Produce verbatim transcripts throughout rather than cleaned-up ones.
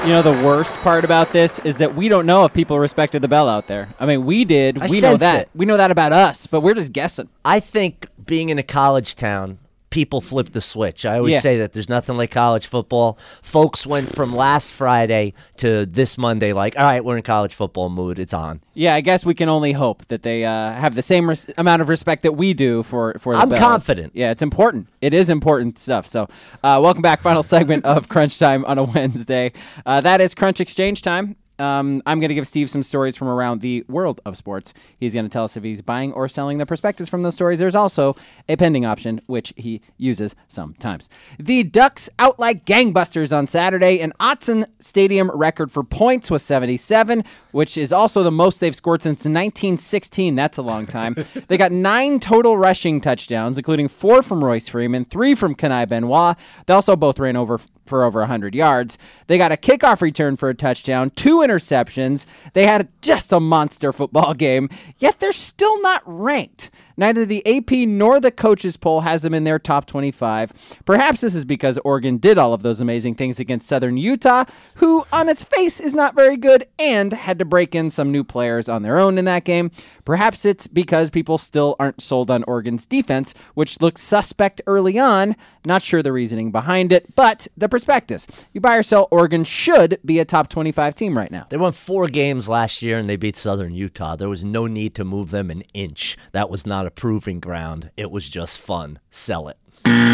You know, the worst part about this is that we don't know if people respected the bell out there. I mean, we did. I we know sense that. it. We know that about us, but we're just guessing. I think being in a college town, people flip the switch. I always Yeah. say that there's nothing like college football. Folks went from last Friday to this Monday like, all right, we're in college football mood. It's on. Yeah, I guess we can only hope that they uh, have the same res- amount of respect that we do for, for the I'm Bells. confident. Yeah, it's important. It is important stuff. So uh, welcome back. Final segment of Crunch Time on a Wednesday. Uh, that is Crunch Exchange Time. Um, I'm going to give Steve some stories from around the world of sports. He's going to tell us if he's buying or selling the prospectus from those stories. There's also a pending option, which he uses sometimes. The Ducks out like gangbusters on Saturday. An Autzen Stadium record for points was seventy-seven, which is also the most they've scored since nineteen sixteen. That's a long time. They got nine total rushing touchdowns, including four from Royce Freeman, three from Kenai Benoit. They also both ran over for over one hundred yards. They got a kickoff return for a touchdown, two interceptions. They had just a monster football game, yet they're still not ranked. Neither the A P nor the coaches poll has them in their top twenty-five. Perhaps this is because Oregon did all of those amazing things against Southern Utah, who on its face is not very good and had to break in some new players on their own in that game. Perhaps it's because people still aren't sold on Oregon's defense, which looks suspect early on. Not sure the reasoning behind it, but the prospectus. You buy or sell, Oregon should be a top twenty-five team right now. They won four games last year and they beat Southern Utah. There was no need to move them an inch. That was not a proving ground. It was just fun. Sell it.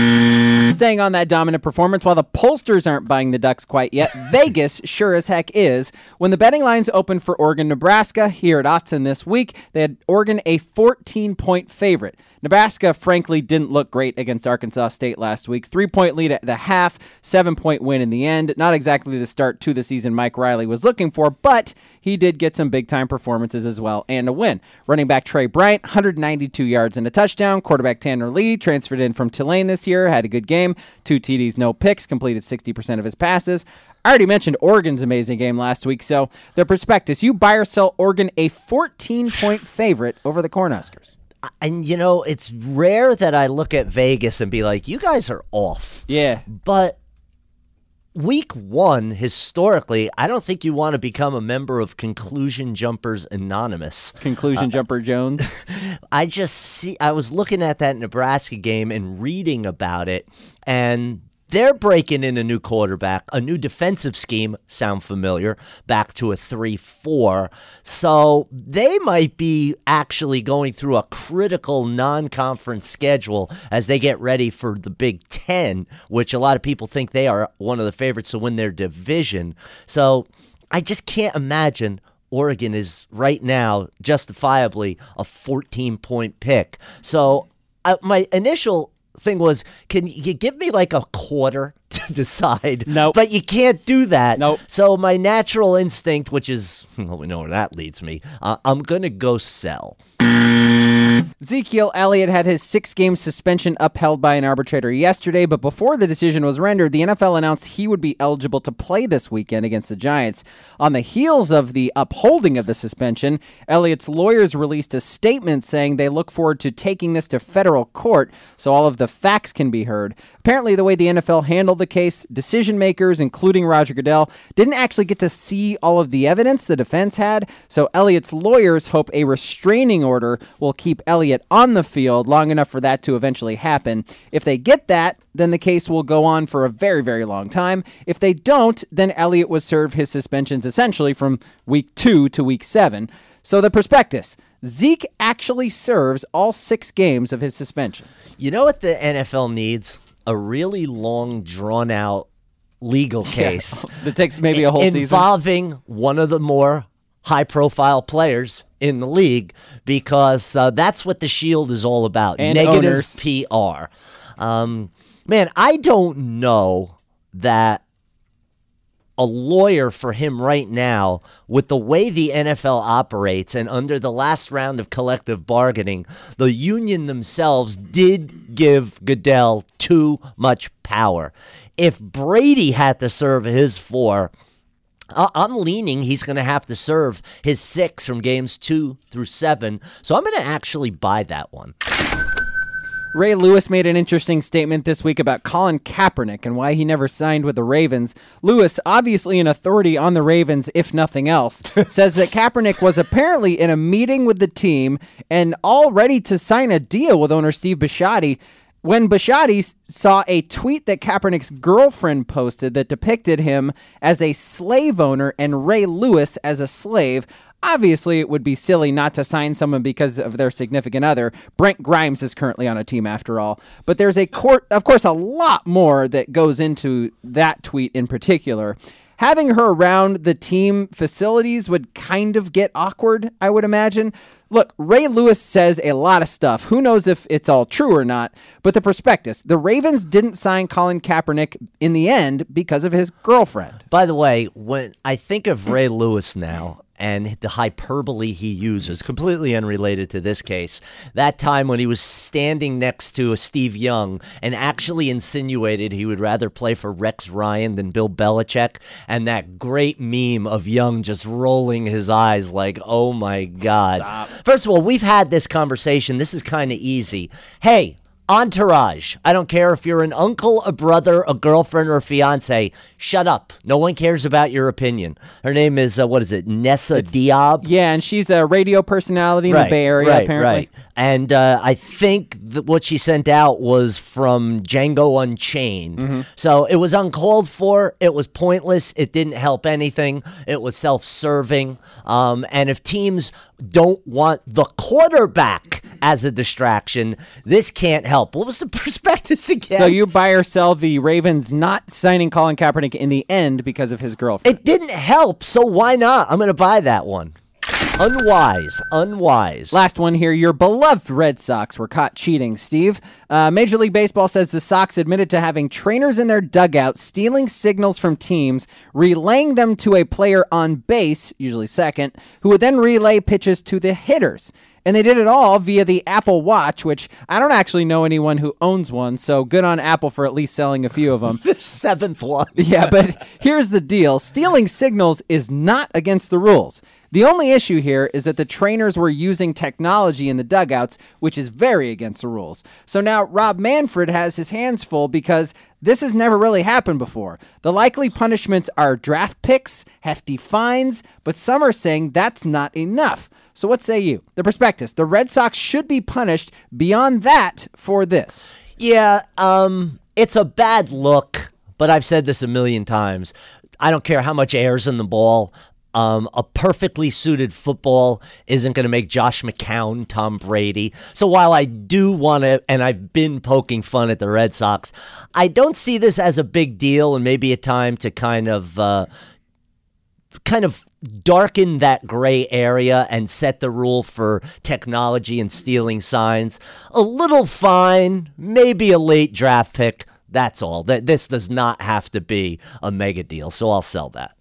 Staying on that dominant performance, while the pollsters aren't buying the Ducks quite yet, Vegas sure as heck is. When the betting lines opened for Oregon-Nebraska here at Autzen this week, they had Oregon a fourteen-point favorite. Nebraska, frankly, didn't look great against Arkansas State last week. Three-point lead at the half, seven-point win in the end. Not exactly the start to the season Mike Riley was looking for, but he did get some big-time performances as well and a win. Running back Trey Bryant, one hundred ninety-two yards and a touchdown. Quarterback Tanner Lee, transferred in from Tulane this year, had a good game. Two T Ds, no picks, completed sixty percent of his passes. I already mentioned Oregon's amazing game last week, so the prospectus, you buy or sell Oregon a fourteen-point favorite over the Cornhuskers. And, you know, it's rare that I look at Vegas and be like, you guys are off. Yeah. But week one, historically, I don't think you want to become a member of Conclusion Jumpers Anonymous. Conclusion uh, Jumper Jones. I just see, I was looking at that Nebraska game and reading about it, and they're breaking in a new quarterback, a new defensive scheme, sound familiar, back to a three four. So they might be actually going through a critical non-conference schedule as they get ready for the Big Ten, which a lot of people think they are one of the favorites to win their division. So I just can't imagine Oregon is right now justifiably a fourteen-point pick. So uh, my initial thing was, can you give me like a quarter to decide? Nope. But you can't do that. Nope. So my natural instinct, which is, well, we know where that leads me, uh, I'm going to go sell. Ezekiel Elliott had his six-game suspension upheld by an arbitrator yesterday, but before the decision was rendered, the N F L announced he would be eligible to play this weekend against the Giants. On the heels of the upholding of the suspension, Elliott's lawyers released a statement saying they look forward to taking this to federal court so all of the facts can be heard. Apparently, the way the N F L handled the case, decision makers, including Roger Goodell, didn't actually get to see all of the evidence the defense had, so Elliott's lawyers hope a restraining order will keep Elliott on the field long enough for that to eventually happen. If they get that, then the case will go on for a very, very long time. If they don't, then Elliott would serve his suspensions essentially from week two to week seven. So the prospectus, Zeke actually serves all six games of his suspension. You know what the N F L needs? A really long, drawn-out legal case. Yeah, that takes maybe a whole involving season. Involving one of the more high-profile players in the league, because uh, that's what the Shield is all about. And Negative owners. P R. Um, man, I don't know that a lawyer for him right now, with the way the N F L operates and under the last round of collective bargaining, the union themselves did give Goodell too much power. If Brady had to serve his four, I'm leaning he's going to have to serve his six from games two through seven. So I'm going to actually buy that one. Ray Lewis made an interesting statement this week about Colin Kaepernick and why he never signed with the Ravens. Lewis, obviously an authority on the Ravens, if nothing else, says that Kaepernick was apparently in a meeting with the team and all ready to sign a deal with owner Steve Bisciotti when Bisciotti saw a tweet that Kaepernick's girlfriend posted that depicted him as a slave owner and Ray Lewis as a slave. Obviously, it would be silly not to sign someone because of their significant other. Brent Grimes is currently on a team after all. But there's a court, of course, a lot more that goes into that tweet in particular. Having her around the team facilities would kind of get awkward, I would imagine. Look, Ray Lewis says a lot of stuff. Who knows if it's all true or not? But the prospectus, the Ravens didn't sign Colin Kaepernick in the end because of his girlfriend. By the way, when I think of Ray Lewis now, and the hyperbole he uses, completely unrelated to this case, that time when he was standing next to a Steve Young and actually insinuated he would rather play for Rex Ryan than Bill Belichick, and that great meme of Young just rolling his eyes like, oh my God. Stop. First of all, we've had this conversation. This is kind of easy. Hey, entourage. I don't care if you're an uncle, a brother, a girlfriend, or a fiance. Shut up. No one cares about your opinion. Her name is, uh, what is it, Nessa it's, Diab? Yeah, and she's a radio personality in right, the Bay Area, right, apparently. Right. And uh, I think that what she sent out was from Django Unchained. Mm-hmm. So it was uncalled for. It was pointless. It didn't help anything. It was self-serving. Um, and if teams don't want the quarterback as a distraction, this can't help. What was the prospectus again? So you buy or sell the Ravens not signing Colin Kaepernick in the end because of his girlfriend. It didn't help, so why not? I'm going to buy that one. Unwise, unwise. Last one here. Your beloved Red Sox were caught cheating, Steve. Uh, Major League Baseball says the Sox admitted to having trainers in their dugout stealing signals from teams, relaying them to a player on base, usually second, who would then relay pitches to the hitters. And they did it all via the Apple Watch, which I don't actually know anyone who owns one, so good on Apple for at least selling a few of them. The seventh one. Yeah, but here's the deal. Stealing signals is not against the rules. The only issue here is that the trainers were using technology in the dugouts, which is very against the rules. So now Rob Manfred has his hands full because this has never really happened before. The likely punishments are draft picks, hefty fines, but some are saying that's not enough. So what say you? The prospectus, the Red Sox should be punished beyond that for this. Yeah, um, it's a bad look, but I've said this a million times. I don't care how much air's in the ball. Um, a perfectly suited football isn't going to make Josh McCown Tom Brady. So while I do want to, and I've been poking fun at the Red Sox, I don't see this as a big deal and maybe a time to kind of uh, kind of darken that gray area and set the rule for technology and stealing signs. A little fine, maybe a late draft pick. That's all. That this does not have to be a mega deal, so I'll sell that.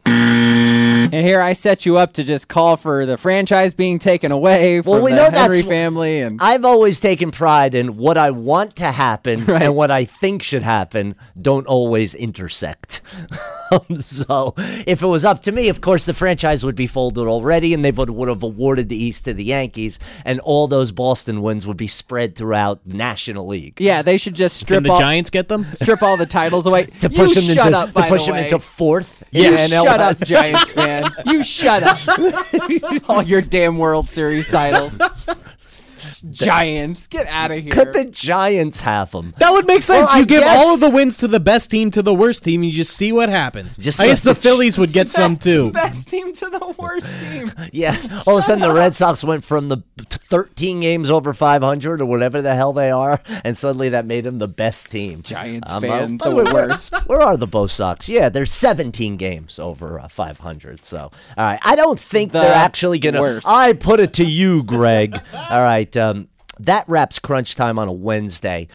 And here I set you up to just call for the franchise being taken away from well, we the know Henry that's, family. And I've always taken pride in what I want to happen right. and what I think should happen don't always intersect. um, so if it was up to me, of course, the franchise would be folded already, and they would, would have awarded the East to the Yankees, and all those Boston wins would be spread throughout the National League. Yeah, they should just strip Can the all, Giants get them? Strip all the titles away. to push you them shut into, up, to by push the them way. into fourth. You in the N L shut up, West. Giants fan. You shut up. All your damn World Series titles. Giants, get out of here. Could the Giants have them? That would make sense. Well, you I give guess- all of the wins to the best team to the worst team. You just see what happens. Just I guess like the the- Phillies would get some too. Best team to the worst team. Yeah. All of a sudden, the Red Sox went from the thirteen games over five hundred or whatever the hell they are, and suddenly that made them the best team. Giants Um, fan, uh, the where- worst. Where are the Bo Sox? Yeah, there's seventeen games over uh, five hundred. So, all right. I don't think The they're actually going to. worst. I put it to you, Greg. All right. Um, that wraps Crunch Time on a Wednesday.